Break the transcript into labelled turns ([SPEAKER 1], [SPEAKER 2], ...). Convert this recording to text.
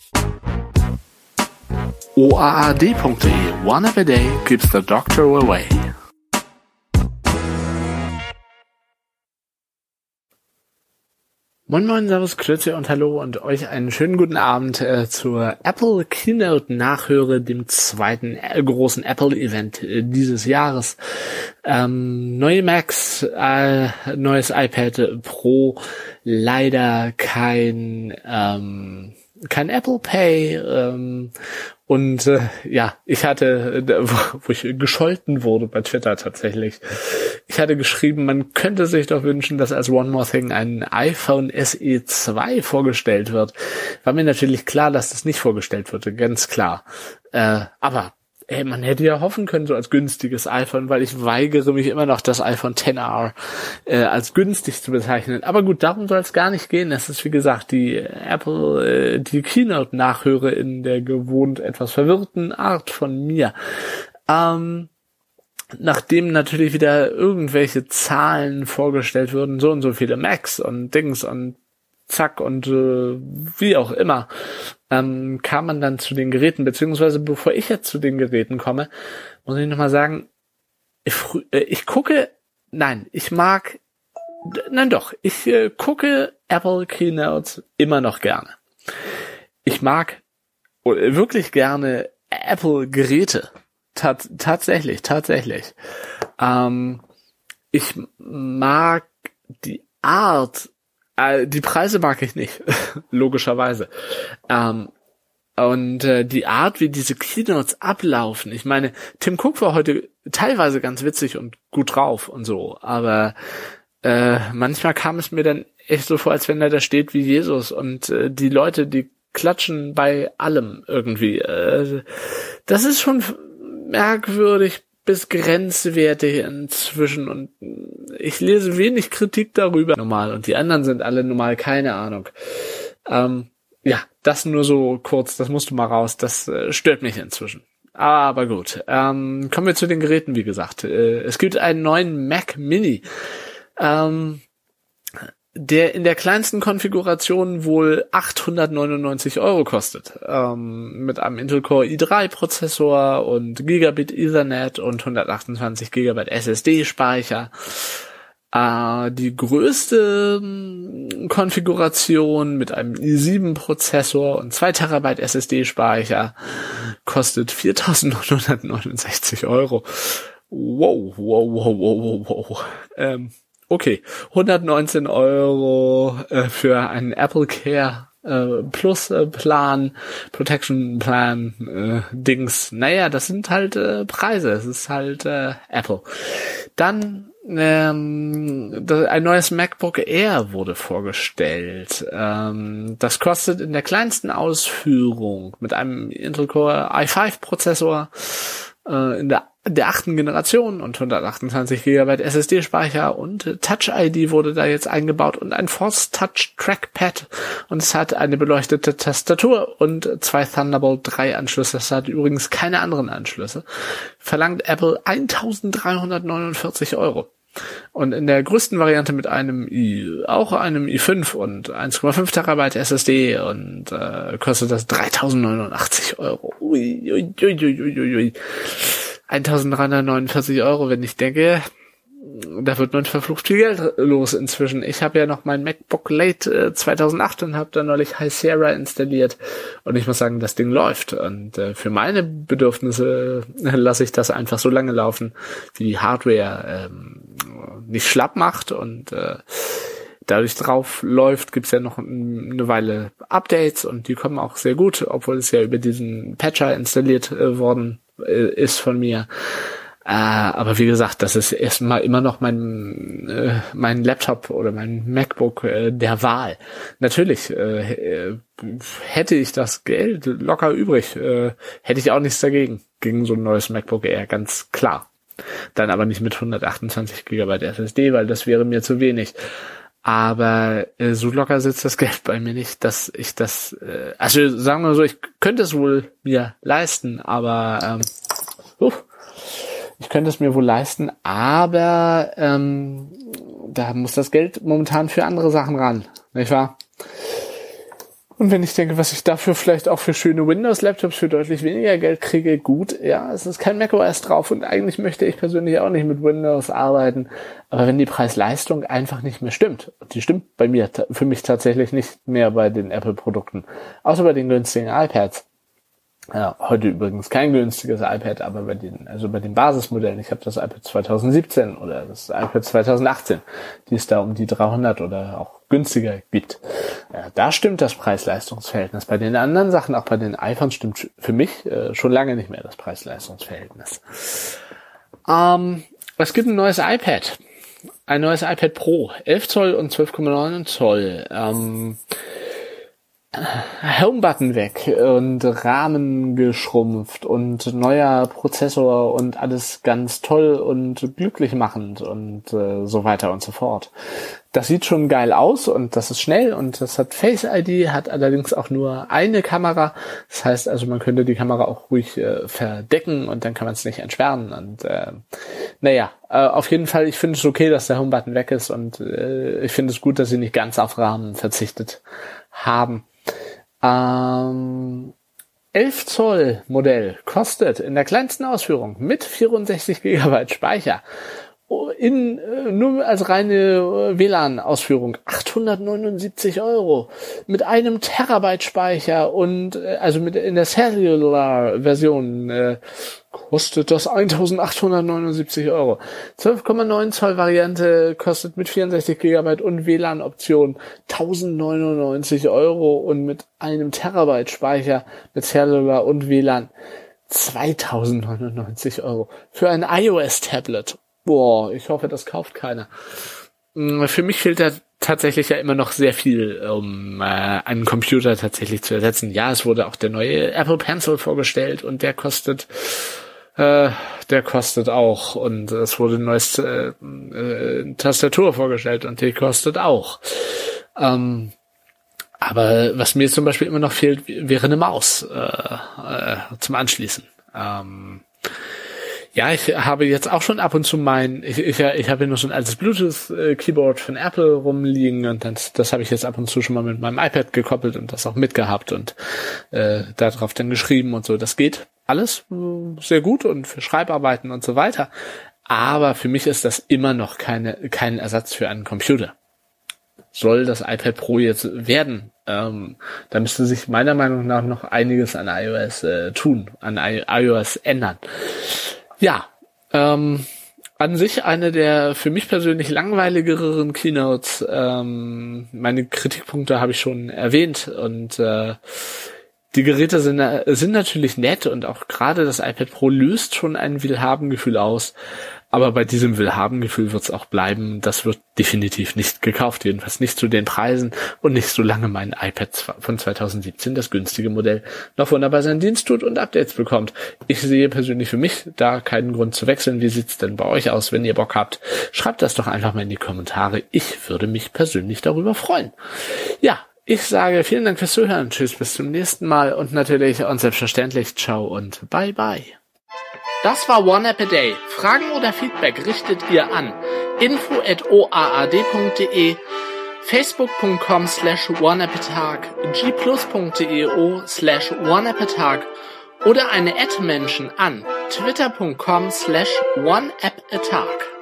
[SPEAKER 1] OAAD.de One Every Day keeps the doctor away. Moin Moin, Servus, Grüezi und Hallo und euch einen schönen guten Abend zur Apple Keynote Nachhöre, dem zweiten großen Apple Event dieses Jahres. Neue Macs, neues iPad Pro, leider kein Apple Pay, und ich hatte, wo ich gescholten wurde bei Twitter tatsächlich, ich hatte geschrieben, man könnte sich doch wünschen, dass als One More Thing ein iPhone SE 2 vorgestellt wird. War mir natürlich klar, dass das nicht vorgestellt wurde, ganz klar. Aber man hätte ja hoffen können, so als günstiges iPhone, weil ich weigere mich immer noch, das iPhone XR als günstig zu bezeichnen. Aber gut, darum soll es gar nicht gehen. Es ist, wie gesagt, die Apple, die Keynote-Nachhöre in der gewohnt etwas verwirrten Art von mir. Nachdem natürlich wieder irgendwelche Zahlen vorgestellt wurden, so und so viele Macs und Dings und zack und wie auch immer, kam man dann zu den Geräten, beziehungsweise bevor ich jetzt zu den Geräten komme, muss ich nochmal sagen, ich gucke Apple Keynotes immer noch gerne. Ich mag wirklich gerne Apple Geräte. Tatsächlich. Ich mag die Art. Die Preise mag ich nicht, logischerweise. Und die Art, wie diese Keynotes ablaufen. Ich meine, Tim Cook war heute teilweise ganz witzig und gut drauf und so, aber manchmal kam es mir dann echt so vor, als wenn er da steht wie Jesus und die Leute, die klatschen bei allem irgendwie. Das ist schon merkwürdig bis grenzwertig inzwischen und ich lese wenig Kritik darüber normal und die anderen sind alle normal, keine Ahnung. Das nur so kurz, das musst du mal raus, das stört mich inzwischen. Aber gut, kommen wir zu den Geräten, wie gesagt. Es gibt einen neuen Mac Mini, der in der kleinsten Konfiguration wohl 899 € kostet, mit einem Intel Core i3 Prozessor und Gigabit Ethernet und 128 GB SSD Speicher. Die größte Konfiguration mit einem i7 Prozessor und 2 TB SSD Speicher kostet 4.969 €. Wow. Okay, 119 € für einen Apple Care Plus Plan, Protection Plan, Dings. Naja, das sind halt Preise. Es ist halt Apple. Dann ein neues MacBook Air wurde vorgestellt. Das kostet in der kleinsten Ausführung mit einem Intel Core i5 Prozessor in der 8. Generation und 128 GB SSD-Speicher und Touch-ID wurde da jetzt eingebaut und ein Force-Touch-Trackpad und es hat eine beleuchtete Tastatur und 2 Thunderbolt 3 Anschlüsse. Es hat übrigens keine anderen Anschlüsse. Verlangt Apple 1.349 €. Und in der größten Variante mit einem i5 und 1,5 TB SSD und kostet das 3.089 €. Ui. 1.349 €, wenn ich denke, da wird nun verflucht viel Geld los inzwischen. Ich habe ja noch mein MacBook Late 2008 und habe da neulich High Sierra installiert und ich muss sagen, das Ding läuft und für meine Bedürfnisse lasse ich das einfach so lange laufen, wie die Hardware nicht schlapp macht und dadurch drauf läuft, gibt's ja noch eine Weile Updates und die kommen auch sehr gut, obwohl es ja über diesen Patcher installiert worden ist von mir. Aber wie gesagt, das ist erstmal immer noch mein Laptop oder mein MacBook der Wahl. Natürlich hätte ich das Geld locker übrig, hätte ich auch nichts dagegen, gegen so ein neues MacBook Air, ganz klar. Dann aber nicht mit 128 GB SSD, weil das wäre mir zu wenig. Aber so locker sitzt das Geld bei mir nicht, dass ich das, also sagen wir so, ich könnte es wohl mir leisten, aber ich könnte es mir wohl leisten, aber da muss das Geld momentan für andere Sachen ran, nicht wahr? Und wenn ich denke, was ich dafür vielleicht auch für schöne Windows-Laptops für deutlich weniger Geld kriege, gut, ja, es ist kein macOS drauf und eigentlich möchte ich persönlich auch nicht mit Windows arbeiten. Aber wenn die Preis-Leistung einfach nicht mehr stimmt, und die stimmt bei mir, für mich tatsächlich nicht mehr bei den Apple-Produkten, außer bei den günstigen iPads. Ja, heute übrigens kein günstiges iPad, aber bei den Basismodellen. Ich habe das iPad 2017 oder das iPad 2018, die es da um die 300 oder auch günstiger gibt. Ja, da stimmt das Preis-Leistungs-Verhältnis. Bei den anderen Sachen, auch bei den iPhones, stimmt für mich schon lange nicht mehr das Preis-Leistungs-Verhältnis. Es gibt ein neues iPad. Ein neues iPad Pro. 11 Zoll und 12,9 Zoll. Home-Button weg und Rahmen geschrumpft und neuer Prozessor und alles ganz toll und glücklich machend und so weiter und so fort. Das sieht schon geil aus und das ist schnell und das hat Face ID, hat allerdings auch nur eine Kamera. Das heißt also, man könnte die Kamera auch ruhig verdecken und dann kann man es nicht entsperren. Und auf jeden Fall, ich finde es okay, dass der Home-Button weg ist und ich finde es gut, dass sie nicht ganz auf Rahmen verzichtet haben. 11 Zoll Modell kostet in der kleinsten Ausführung mit 64 GB Speicher nur als reine WLAN-Ausführung 879 €. Mit einem Terabyte Speicher und also mit in der Cellular-Version kostet das 1.879 €. 12,9 Zoll Variante kostet mit 64 GB und WLAN-Option 1.099 € und mit einem Terabyte Speicher mit Cellular und WLAN 2.099 €. Für ein iOS-Tablet. Boah, ich hoffe, das kauft keiner. Für mich fehlt da tatsächlich ja immer noch sehr viel, um einen Computer tatsächlich zu ersetzen. Ja, es wurde auch der neue Apple Pencil vorgestellt und der kostet auch. Und es wurde eine neue Tastatur vorgestellt und die kostet auch. Aber was mir zum Beispiel immer noch fehlt, wäre eine Maus zum Anschließen. Ja, ich habe jetzt auch schon ab und zu ich habe hier noch so ein altes Bluetooth-Keyboard von Apple rumliegen und das habe ich jetzt ab und zu schon mal mit meinem iPad gekoppelt und das auch mitgehabt und darauf dann geschrieben und so. Das geht alles sehr gut und für Schreibarbeiten und so weiter. Aber für mich ist das immer noch kein Ersatz für einen Computer. Soll das iPad Pro jetzt werden? Da müsste sich meiner Meinung nach noch einiges an iOS an iOS ändern. Ja, an sich eine der für mich persönlich langweiligeren Keynotes. Meine Kritikpunkte habe ich schon erwähnt und die Geräte sind natürlich nett und auch gerade das iPad Pro löst schon ein Willhaben-Gefühl aus. Aber bei diesem Willhaben-Gefühl wird es auch bleiben. Das wird definitiv nicht gekauft, jedenfalls nicht zu den Preisen und nicht solange mein iPad von 2017, das günstige Modell, noch wunderbar seinen Dienst tut und Updates bekommt. Ich sehe persönlich für mich da keinen Grund zu wechseln. Wie sieht's denn bei euch aus, wenn ihr Bock habt? Schreibt das doch einfach mal in die Kommentare. Ich würde mich persönlich darüber freuen. Ja, ich sage vielen Dank fürs Zuhören. Tschüss, bis zum nächsten Mal und natürlich und selbstverständlich ciao und bye bye. Das war One App a Day. Fragen oder Feedback richtet ihr an info@oaad.de, facebook.com/oneappatag, gplus.io/oneappatag oder eine @Menschen an twitter.com/oneappatag.